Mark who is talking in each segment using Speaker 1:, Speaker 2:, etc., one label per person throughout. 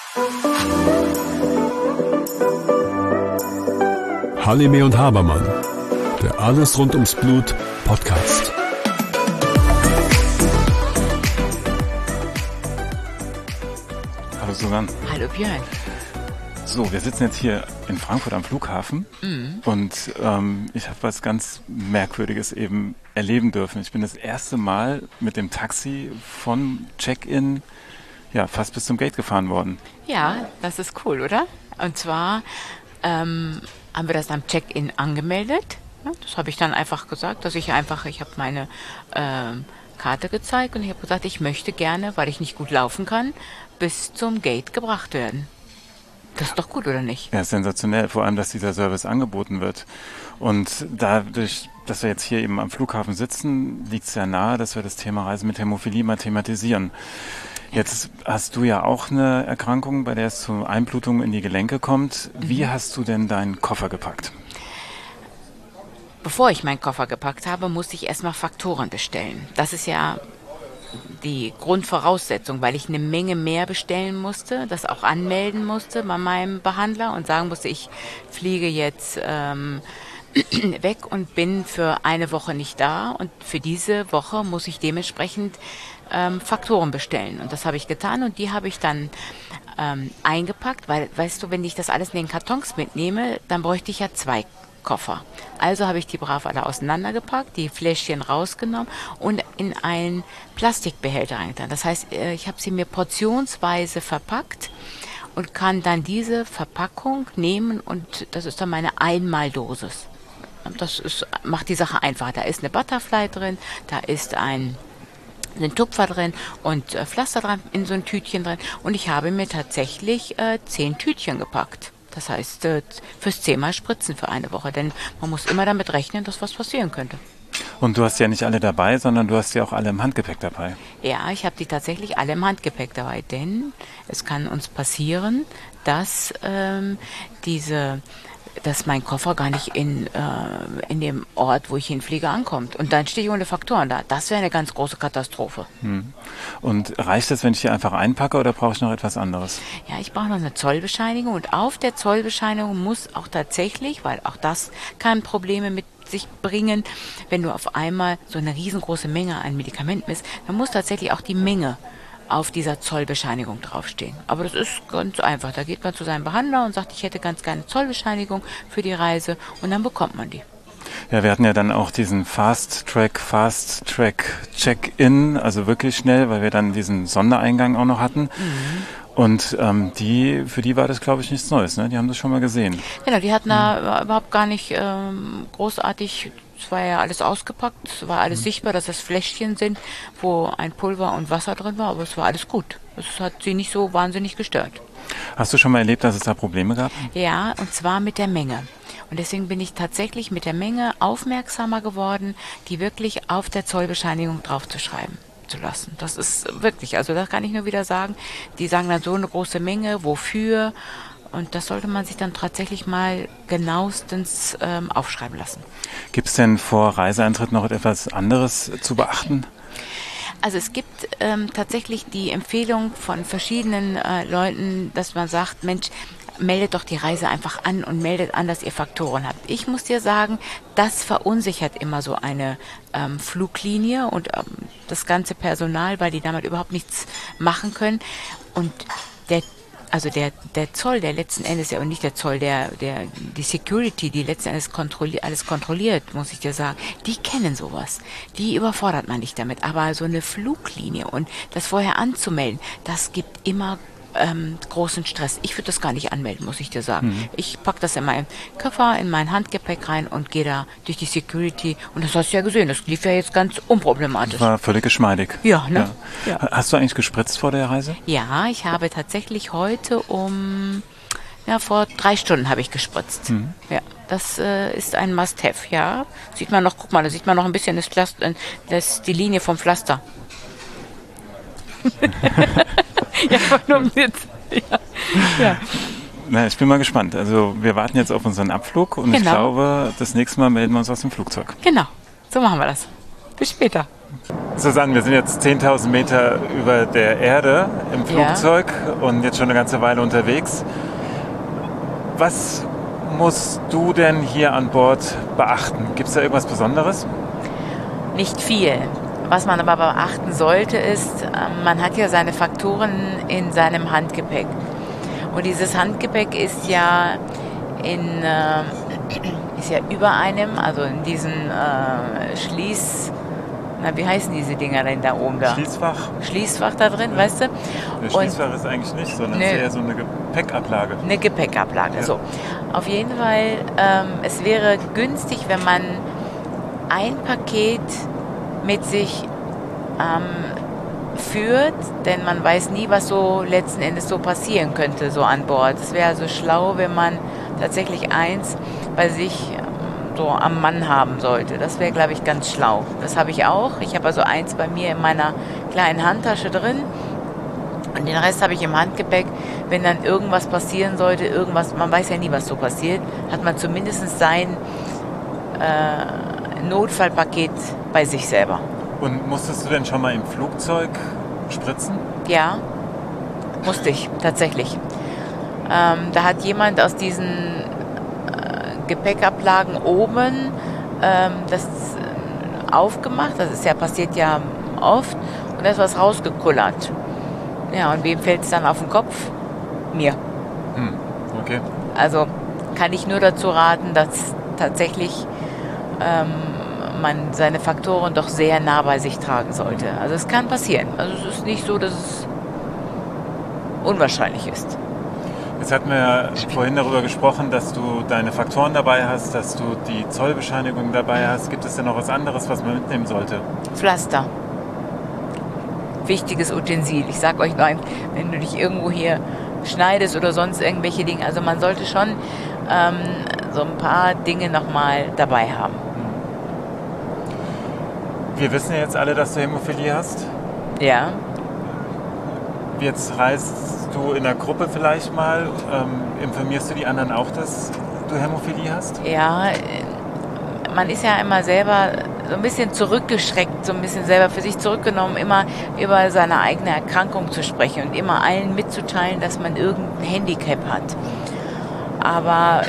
Speaker 1: Halime und Habermann, der Alles rund ums Blut Podcast.
Speaker 2: Hallo Susanne.
Speaker 3: Hallo Björn.
Speaker 2: So, wir sitzen jetzt hier in Frankfurt am Flughafen und ich habe was ganz Merkwürdiges eben erleben dürfen. Ich bin das erste Mal mit dem Taxi von Check-in fast bis zum Gate gefahren worden.
Speaker 3: Ja, das ist cool, oder? Und zwar haben wir das am Check-in angemeldet. Ja, das habe ich dann einfach gesagt, ich habe meine Karte gezeigt und ich habe gesagt, ich möchte gerne, weil ich nicht gut laufen kann, bis zum Gate gebracht werden. Das ist doch gut, oder nicht?
Speaker 2: Ja, sensationell. Vor allem, dass dieser Service angeboten wird. Und dadurch, dass wir jetzt hier eben am Flughafen sitzen, liegt es ja nahe, dass wir das Thema Reisen mit Hämophilie mal thematisieren. Jetzt hast du ja auch eine Erkrankung, bei der es zu Einblutungen in die Gelenke kommt. Wie hast du denn deinen Koffer gepackt?
Speaker 3: Bevor ich meinen Koffer gepackt habe, musste ich erstmal Faktoren bestellen. Das ist ja die Grundvoraussetzung, weil ich eine Menge mehr bestellen musste, das auch anmelden musste bei meinem Behandler und sagen musste, ich fliege jetzt weg und bin für eine Woche nicht da und für diese Woche muss ich dementsprechend Faktoren bestellen. Und das habe ich getan und die habe ich dann eingepackt, weil, weißt du, wenn ich das alles in den Kartons mitnehme, dann bräuchte ich ja 2 Koffer. Also habe ich die brav alle auseinandergepackt, die Fläschchen rausgenommen und in einen Plastikbehälter reingetan. Das heißt, ich habe sie mir portionsweise verpackt und kann dann diese Verpackung nehmen und das ist dann meine Einmaldosis. Macht die Sache einfacher. Da ist eine Butterfly drin, da ist ein Tupfer drin und Pflaster dran in so ein Tütchen drin und ich habe mir tatsächlich 10 Tütchen gepackt. Das heißt, fürs 10-mal Spritzen für eine Woche, denn man muss immer damit rechnen, dass was passieren könnte.
Speaker 2: Und du hast ja nicht alle dabei, sondern du hast ja auch alle im Handgepäck dabei.
Speaker 3: Ja, ich habe die tatsächlich alle im Handgepäck dabei, denn es kann uns passieren, dass dass mein Koffer gar nicht in dem Ort, wo ich hinfliege, ankommt. Und dann stehe ich ohne Faktoren da. Das wäre eine ganz große Katastrophe.
Speaker 2: Und reicht es, wenn ich hier einfach einpacke oder brauche ich noch etwas anderes?
Speaker 3: Ja, ich brauche noch eine Zollbescheinigung und auf der Zollbescheinigung muss auch tatsächlich, weil auch das kann Probleme mit sich bringen, wenn du auf einmal so eine riesengroße Menge an Medikamenten misst, dann muss tatsächlich auch die Menge auf dieser Zollbescheinigung draufstehen. Aber das ist ganz einfach. Da geht man zu seinem Behandler und sagt, ich hätte ganz gerne Zollbescheinigung für die Reise und dann bekommt man die.
Speaker 2: Ja, wir hatten ja dann auch diesen Fast-Track Check-in, also wirklich schnell, weil wir dann diesen Sondereingang auch noch hatten. Und für die war das, glaube ich, nichts Neues, ne? Die haben das schon mal gesehen.
Speaker 3: Genau, die hatten da überhaupt gar nicht großartig. Es war ja alles ausgepackt, es war alles sichtbar, dass das Fläschchen sind, wo ein Pulver und Wasser drin war, aber es war alles gut. Es hat sie nicht so wahnsinnig gestört.
Speaker 2: Hast du schon mal erlebt, dass es da Probleme gab?
Speaker 3: Ja, und zwar mit der Menge. Und deswegen bin ich tatsächlich mit der Menge aufmerksamer geworden, die wirklich auf der Zollbescheinigung draufzuschreiben zu lassen. Das ist wirklich, also das kann ich nur wieder sagen. Die sagen dann so eine große Menge, wofür? Und das sollte man sich dann tatsächlich mal genauestens aufschreiben lassen.
Speaker 2: Gibt es denn vor Reiseeintritt noch etwas anderes zu beachten?
Speaker 3: Also es gibt tatsächlich die Empfehlung von verschiedenen Leuten, dass man sagt, Mensch, meldet doch die Reise einfach an und meldet an, dass ihr Faktoren habt. Ich muss dir sagen, das verunsichert immer so eine Fluglinie und das ganze Personal, weil die damit überhaupt nichts machen können. Und der Zoll, der letzten Endes ja und nicht der Zoll, die Security, die letzten Endes alles kontrolliert, muss ich dir sagen, die kennen sowas. Die überfordert man nicht damit. Aber so eine Fluglinie und das vorher anzumelden, das gibt immer großen Stress. Ich würde das gar nicht anmelden, muss ich dir sagen. Ich packe das in meinen Koffer, in mein Handgepäck rein und gehe da durch die Security. Und das hast du ja gesehen, das lief ja jetzt ganz unproblematisch.
Speaker 2: War völlig geschmeidig.
Speaker 3: Ja, ne? Ja.
Speaker 2: Hast du eigentlich gespritzt vor der Reise?
Speaker 3: Ja, ich habe tatsächlich heute vor 3 Stunden habe ich gespritzt. Ja, das ist ein Must-have, ja. Sieht man noch, guck mal, da sieht man noch ein bisschen die Linie vom Pflaster. Ja, nur mit. Ja.
Speaker 2: Na, ich bin mal gespannt. Also wir warten jetzt auf unseren Abflug und ich glaube, das nächste Mal melden wir uns aus dem Flugzeug.
Speaker 3: Genau, so machen wir das. Bis später.
Speaker 2: Susanne, wir sind jetzt 10.000 Meter über der Erde im Flugzeug und jetzt schon eine ganze Weile unterwegs. Was musst du denn hier an Bord beachten? Gibt es da irgendwas Besonderes?
Speaker 3: Nicht viel. Was man aber beachten sollte, ist, man hat ja seine Faktoren in seinem Handgepäck. Und dieses Handgepäck ist ja über einem, also in diesen wie heißen diese Dinger denn da oben da? Schließfach da drin, weißt du?
Speaker 2: Das Schließfach ist eigentlich nicht, sondern eher so eine Gepäckablage.
Speaker 3: Eine Gepäckablage, ja. So. Auf jeden Fall, es wäre günstig, wenn man ein Paket mit sich führt, denn man weiß nie, was so letzten Endes so passieren könnte, so an Bord. Es wäre also schlau, wenn man tatsächlich eins bei sich so am Mann haben sollte. Das wäre, glaube ich, ganz schlau. Das habe ich auch. Ich habe also eins bei mir in meiner kleinen Handtasche drin und den Rest habe ich im Handgepäck. Wenn dann irgendwas passieren sollte, man weiß ja nie, was so passiert, hat man zumindest sein Notfallpaket bei sich selber.
Speaker 2: Und musstest du denn schon mal im Flugzeug spritzen?
Speaker 3: Ja, musste ich, tatsächlich. Da hat jemand aus diesen Gepäckablagen oben das aufgemacht. Passiert ja oft. Und da ist was rausgekullert. Ja, und wem fällt es dann auf den Kopf? Mir.
Speaker 2: Okay.
Speaker 3: Also kann ich nur dazu raten, dass tatsächlich man seine Faktoren doch sehr nah bei sich tragen sollte. Also es kann passieren. Also es ist nicht so, dass es unwahrscheinlich ist.
Speaker 2: Jetzt hatten wir vorhin darüber gesprochen, dass du deine Faktoren dabei hast, dass du die Zollbescheinigung dabei hast. Gibt es denn noch was anderes, was man mitnehmen sollte?
Speaker 3: Pflaster. Wichtiges Utensil. Ich sag euch nur, wenn du dich irgendwo hier schneidest oder sonst irgendwelche Dinge, also man sollte schon so ein paar Dinge nochmal dabei haben.
Speaker 2: Wir wissen ja jetzt alle, dass du Hämophilie hast.
Speaker 3: Ja.
Speaker 2: Jetzt reist du in der Gruppe vielleicht mal. Informierst du die anderen auch, dass du Hämophilie hast?
Speaker 3: Ja, man ist ja immer selber so ein bisschen zurückgeschreckt, so ein bisschen selber für sich zurückgenommen, immer über seine eigene Erkrankung zu sprechen und immer allen mitzuteilen, dass man irgendein Handicap hat. Aber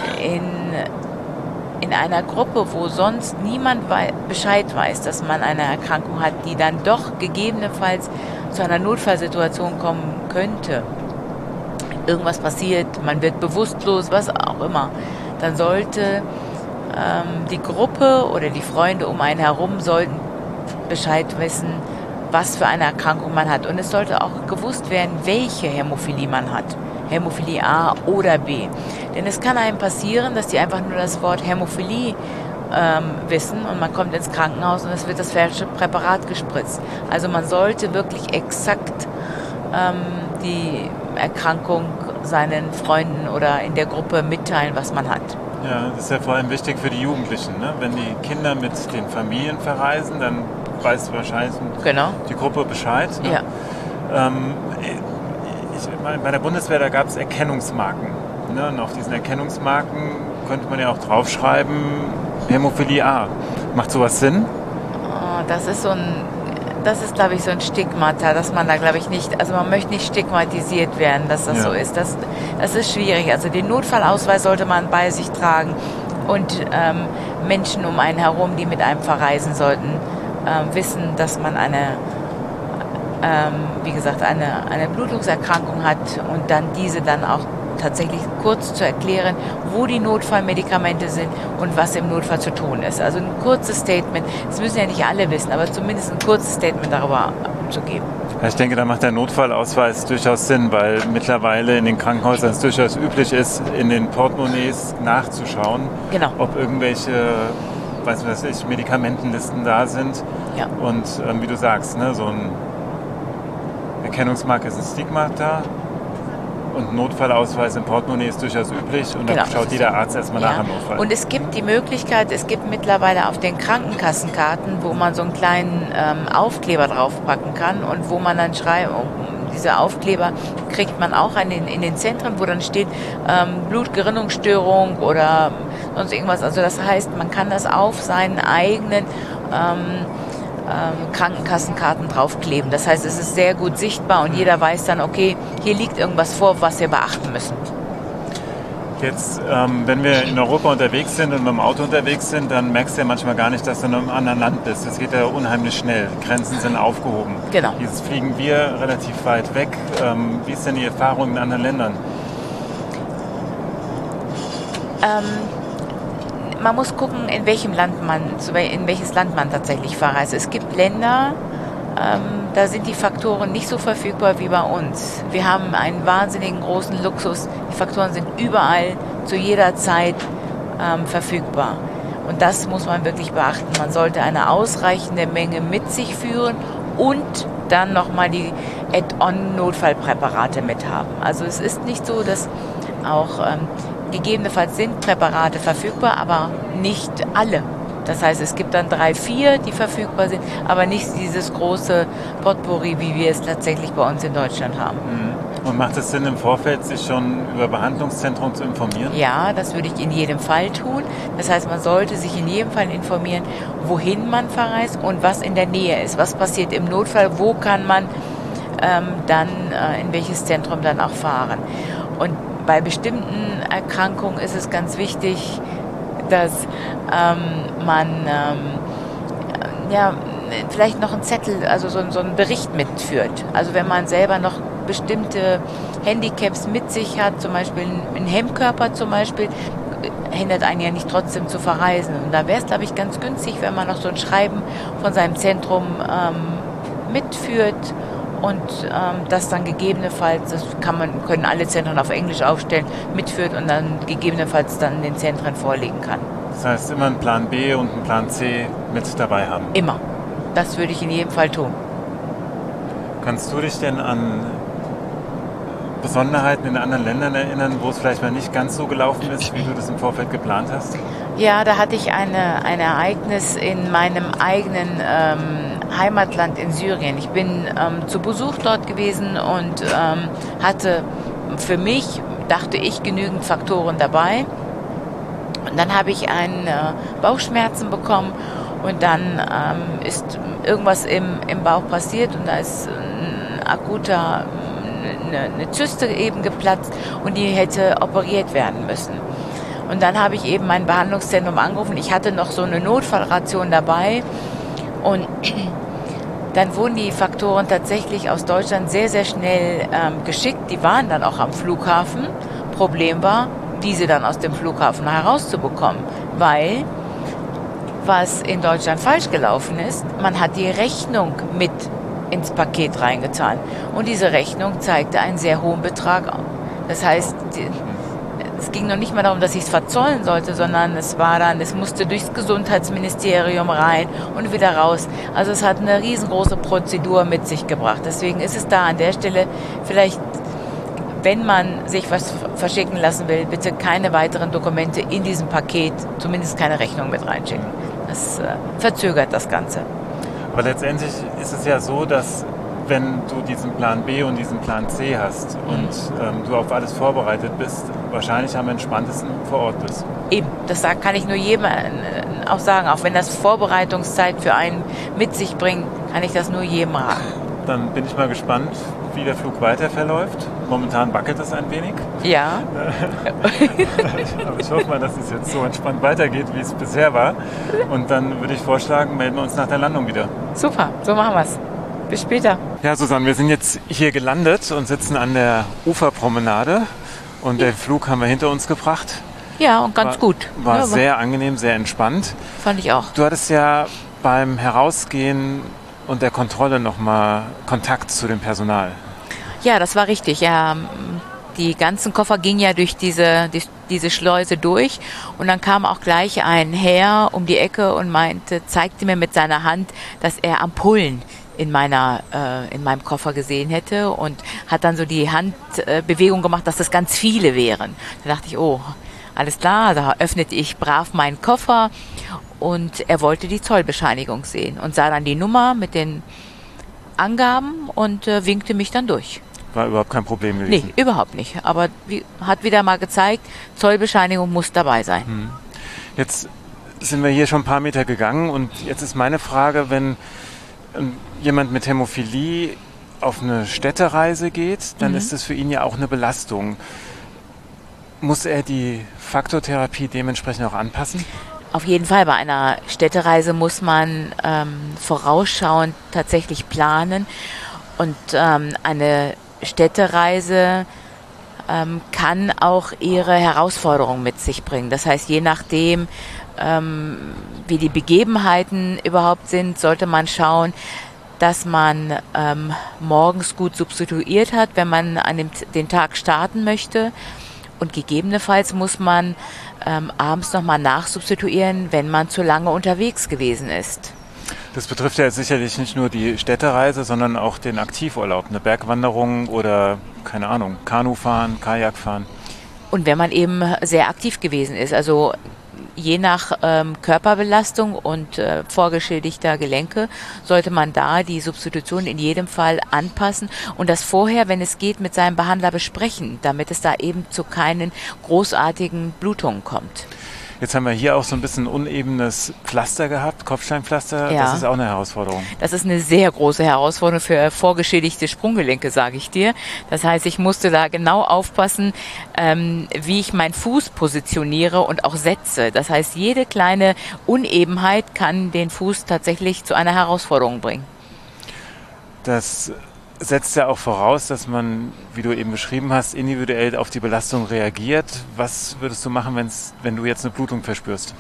Speaker 3: in einer Gruppe, wo sonst niemand Bescheid weiß, dass man eine Erkrankung hat, die dann doch gegebenenfalls zu einer Notfallsituation kommen könnte, irgendwas passiert, man wird bewusstlos, was auch immer, dann sollte die Gruppe oder die Freunde um einen herum sollten Bescheid wissen, was für eine Erkrankung man hat. Und es sollte auch gewusst werden, welche Hämophilie man hat. Hämophilie A oder B. Denn es kann einem passieren, dass die einfach nur das Wort Hämophilie wissen und man kommt ins Krankenhaus und es wird das falsche Präparat gespritzt. Also man sollte wirklich exakt die Erkrankung seinen Freunden oder in der Gruppe mitteilen, was man hat.
Speaker 2: Ja, das ist ja vor allem wichtig für die Jugendlichen. Ne? Wenn die Kinder mit den Familien verreisen, dann weiß wahrscheinlich die Gruppe Bescheid. Ne?
Speaker 3: Ja.
Speaker 2: Bei der Bundeswehr, da gab es Erkennungsmarken. Ne? Und auf diesen Erkennungsmarken könnte man ja auch draufschreiben, Hämophilie A. Macht sowas Sinn?
Speaker 3: Oh, das ist, glaube ich, so ein Stigmata, dass man da, glaube ich, nicht, also man möchte nicht stigmatisiert werden, dass das so ist. Das ist schwierig. Also den Notfallausweis sollte man bei sich tragen und Menschen um einen herum, die mit einem verreisen sollten, wissen, dass man eine Blutungserkrankung hat und dann diese dann auch tatsächlich kurz zu erklären, wo die Notfallmedikamente sind und was im Notfall zu tun ist. Also ein kurzes Statement, das müssen ja nicht alle wissen, aber zumindest ein kurzes Statement darüber zu geben.
Speaker 2: Ja, ich denke, da macht der Notfallausweis durchaus Sinn, weil mittlerweile in den Krankenhäusern es durchaus üblich ist, in den Portemonnaies nachzuschauen, ob irgendwelche Medikamentenlisten da sind. Ja. Und wie du sagst, ne, so ein Erkennungsmarke ist ein Stigmata. Und Notfallausweis im Portemonnaie ist durchaus üblich und dann schaut jeder Arzt erstmal nach dem Notfall.
Speaker 3: Und es gibt die Möglichkeit, es gibt mittlerweile auf den Krankenkassenkarten, wo man so einen kleinen Aufkleber draufpacken kann und wo man dann schreibt, diese Aufkleber kriegt man auch in den Zentren, wo dann steht Blutgerinnungsstörung oder sonst irgendwas. Also das heißt, man kann das auf seinen eigenen Krankenkassenkarten draufkleben. Das heißt, es ist sehr gut sichtbar und jeder weiß dann, okay, hier liegt irgendwas vor, was wir beachten müssen.
Speaker 2: Jetzt, wenn wir in Europa unterwegs sind und mit dem Auto unterwegs sind, dann merkst du ja manchmal gar nicht, dass du in einem anderen Land bist. Das geht ja unheimlich schnell. Grenzen sind aufgehoben.
Speaker 3: Genau.
Speaker 2: Jetzt fliegen wir relativ weit weg. Wie ist denn die Erfahrung in anderen Ländern?
Speaker 3: Man muss gucken, in welches Land man tatsächlich verreist. Es gibt Länder, da sind die Faktoren nicht so verfügbar wie bei uns. Wir haben einen wahnsinnigen großen Luxus. Die Faktoren sind überall, zu jeder Zeit verfügbar. Und das muss man wirklich beachten. Man sollte eine ausreichende Menge mit sich führen und dann nochmal die Add-on-Notfallpräparate mithaben. Also es ist nicht so, dass auch gegebenenfalls sind Präparate verfügbar, aber nicht alle. Das heißt, es gibt dann 3, 4, die verfügbar sind, aber nicht dieses große Potpourri, wie wir es tatsächlich bei uns in Deutschland haben.
Speaker 2: Und macht es Sinn, im Vorfeld sich schon über Behandlungszentren zu informieren?
Speaker 3: Ja, das würde ich in jedem Fall tun. Das heißt, man sollte sich in jedem Fall informieren, wohin man verreist und was in der Nähe ist. Was passiert im Notfall, wo kann man dann in welches Zentrum dann auch fahren. Und bei bestimmten Erkrankungen ist es ganz wichtig, dass man vielleicht noch einen Zettel, also so einen Bericht mitführt. Also wenn man selber noch bestimmte Handicaps mit sich hat, zum Beispiel ein Hemmkörper zum Beispiel, hindert einen ja nicht trotzdem zu verreisen. Und da wäre es, glaube ich, ganz günstig, wenn man noch so ein Schreiben von seinem Zentrum mitführt und das dann gegebenenfalls, können alle Zentren auf Englisch aufstellen, mitführt und dann gegebenenfalls dann den Zentren vorlegen kann.
Speaker 2: Das heißt, immer einen Plan B und einen Plan C mit dabei haben?
Speaker 3: Immer. Das würde ich in jedem Fall tun.
Speaker 2: Kannst du dich denn an Besonderheiten in anderen Ländern erinnern, wo es vielleicht mal nicht ganz so gelaufen ist, wie du das im Vorfeld geplant hast?
Speaker 3: Ja, da hatte ich ein Ereignis in meinem eigenen Heimatland in Syrien. Ich bin zu Besuch dort gewesen und hatte für mich, dachte ich, genügend Faktoren dabei. Und dann habe ich Bauchschmerzen bekommen und dann ist irgendwas im Bauch passiert und da ist eine Zyste eben geplatzt und die hätte operiert werden müssen. Und dann habe ich eben mein Behandlungszentrum angerufen. Ich hatte noch so eine Notfallration dabei und dann wurden die Faktoren tatsächlich aus Deutschland sehr, sehr schnell geschickt. Die waren dann auch am Flughafen. Problem war, diese dann aus dem Flughafen herauszubekommen, weil was in Deutschland falsch gelaufen ist, man hat die Rechnung mit ins Paket reingetan und diese Rechnung zeigte einen sehr hohen Betrag. Das heißt, es ging noch nicht mal darum, dass ich es verzollen sollte, sondern es musste durchs Gesundheitsministerium rein und wieder raus. Also es hat eine riesengroße Prozedur mit sich gebracht. Deswegen ist es da an der Stelle vielleicht, wenn man sich was verschicken lassen will, bitte keine weiteren Dokumente in diesem Paket, zumindest keine Rechnung mit reinschicken. Das verzögert das Ganze.
Speaker 2: Aber letztendlich ist es ja so, dass wenn du diesen Plan B und diesen Plan C hast und du auf alles vorbereitet bist, wahrscheinlich am entspanntesten vor Ort bist.
Speaker 3: Eben, das kann ich nur jedem auch sagen, auch wenn das Vorbereitungszeit für einen mit sich bringt, kann ich das nur jedem raten.
Speaker 2: Dann bin ich mal gespannt, wie der Flug weiter verläuft. Momentan wackelt es ein wenig.
Speaker 3: Ja.
Speaker 2: Aber ich hoffe mal, dass es jetzt so entspannt weitergeht, wie es bisher war. Und dann würde ich vorschlagen, melden wir uns nach der Landung wieder.
Speaker 3: Super, so machen wir es. Bis später.
Speaker 2: Ja, Susanne, wir sind jetzt hier gelandet und sitzen an der Uferpromenade. Und den Flug haben wir hinter uns gebracht.
Speaker 3: Ja, und ganz gut.
Speaker 2: War
Speaker 3: ja,
Speaker 2: sehr angenehm, sehr entspannt.
Speaker 3: Fand ich auch.
Speaker 2: Du hattest ja beim Herausgehen und der Kontrolle nochmal Kontakt zu dem Personal.
Speaker 3: Ja, das war richtig. Ja, die ganzen Koffer gingen ja durch diese Schleuse durch und dann kam auch gleich ein Herr um die Ecke und zeigte mir mit seiner Hand, dass er Ampullen in meinem Koffer gesehen hätte und hat dann so die Handbewegung gemacht, dass das ganz viele wären. Da dachte ich, oh, alles klar, da öffnete ich brav meinen Koffer und er wollte die Zollbescheinigung sehen und sah dann die Nummer mit den Angaben und winkte mich dann durch.
Speaker 2: War überhaupt kein Problem gewesen?
Speaker 3: Nee, überhaupt nicht. Aber hat wieder mal gezeigt, Zollbescheinigung muss dabei sein.
Speaker 2: Jetzt sind wir hier schon ein paar Meter gegangen und jetzt ist meine Frage, wenn jemand mit Hämophilie auf eine Städtereise geht, dann ist das für ihn ja auch eine Belastung. Muss er die Faktortherapie dementsprechend auch anpassen?
Speaker 3: Auf jeden Fall, bei einer Städtereise muss man vorausschauend tatsächlich planen. Und eine Städtereise kann auch ihre Herausforderungen mit sich bringen. Das heißt, je nachdem, wie die Begebenheiten überhaupt sind, sollte man schauen, dass man morgens gut substituiert hat, wenn man an den Tag starten möchte. Und gegebenenfalls muss man abends nochmal nachsubstituieren, wenn man zu lange unterwegs gewesen ist.
Speaker 2: Das betrifft ja jetzt sicherlich nicht nur die Städtereise, sondern auch den Aktivurlaub, eine Bergwanderung oder, keine Ahnung, Kanufahren, Kajakfahren.
Speaker 3: Und wenn man eben sehr aktiv gewesen ist, also je nach Körperbelastung und vorgeschädigter Gelenke sollte man da die Substitution in jedem Fall anpassen und das vorher, wenn es geht, mit seinem Behandler besprechen, damit es da eben zu keinen großartigen Blutungen kommt.
Speaker 2: Jetzt haben wir hier auch so ein bisschen unebenes Pflaster gehabt, Kopfsteinpflaster.
Speaker 3: Ja.
Speaker 2: Das ist auch eine Herausforderung.
Speaker 3: Das ist eine sehr große Herausforderung für vorgeschädigte Sprunggelenke, sage ich dir. Das heißt, ich musste da genau aufpassen, wie ich meinen Fuß positioniere und auch setze. Das heißt, jede kleine Unebenheit kann den Fuß tatsächlich zu einer Herausforderung bringen.
Speaker 2: Das setzt ja auch voraus, dass man, wie du eben beschrieben hast, individuell auf die Belastung reagiert. Was würdest du machen, wenn du jetzt eine Blutung verspürst?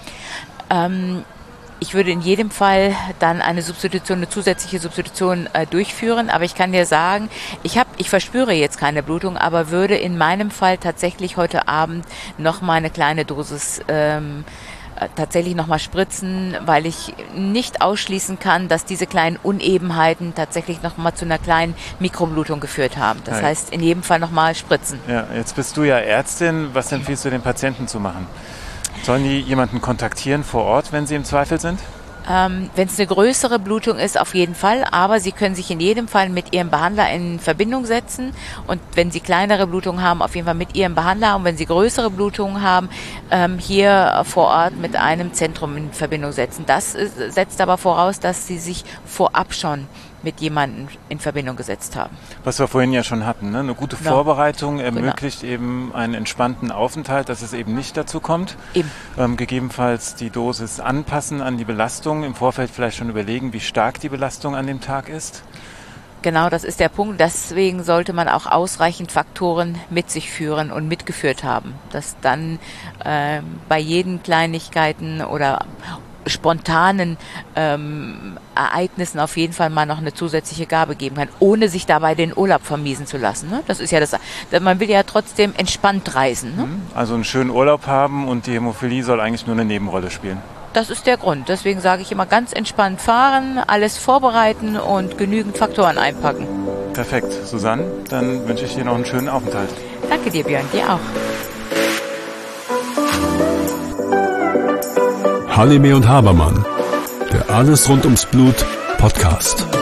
Speaker 3: Ich würde in jedem Fall dann eine zusätzliche Substitution durchführen. Aber ich kann dir sagen, ich verspüre jetzt keine Blutung, aber würde in meinem Fall tatsächlich heute Abend noch mal eine kleine Dosis tatsächlich nochmal spritzen, weil ich nicht ausschließen kann, dass diese kleinen Unebenheiten tatsächlich nochmal zu einer kleinen Mikroblutung geführt haben. Das heißt, in jedem Fall nochmal spritzen.
Speaker 2: Ja, jetzt bist du ja Ärztin. Was empfiehlst du den Patienten zu machen? Sollen die jemanden kontaktieren vor Ort, wenn sie im Zweifel sind?
Speaker 3: Wenn es eine größere Blutung ist, auf jeden Fall, aber Sie können sich in jedem Fall mit Ihrem Behandler in Verbindung setzen und wenn Sie kleinere Blutungen haben, auf jeden Fall mit Ihrem Behandler und wenn Sie größere Blutungen haben, hier vor Ort mit einem Zentrum in Verbindung setzen. Das setzt aber voraus, dass Sie sich vorab schon mit jemandem in Verbindung gesetzt haben.
Speaker 2: Was wir vorhin ja schon hatten, ne? Eine gute Vorbereitung ermöglicht eben einen entspannten Aufenthalt, dass es eben nicht dazu kommt. Gegebenenfalls die Dosis anpassen an die Belastung, im Vorfeld vielleicht schon überlegen, wie stark die Belastung an dem Tag ist.
Speaker 3: Genau, das ist der Punkt. Deswegen sollte man auch ausreichend Faktoren mit sich führen und mitgeführt haben, dass dann bei jeden Kleinigkeiten oder spontanen Ereignissen auf jeden Fall mal noch eine zusätzliche Gabe geben kann, ohne sich dabei den Urlaub vermiesen zu lassen. Ne? Das ist ja man will ja trotzdem entspannt reisen. Ne?
Speaker 2: Also einen schönen Urlaub haben und die Hämophilie soll eigentlich nur eine Nebenrolle spielen.
Speaker 3: Das ist der Grund. Deswegen sage ich immer ganz entspannt fahren, alles vorbereiten und genügend Faktoren einpacken.
Speaker 2: Perfekt. Susanne, dann wünsche ich dir noch einen schönen Aufenthalt.
Speaker 3: Danke dir, Björn. Dir auch.
Speaker 1: Halime und Habermann, der Alles rund ums Blut Podcast.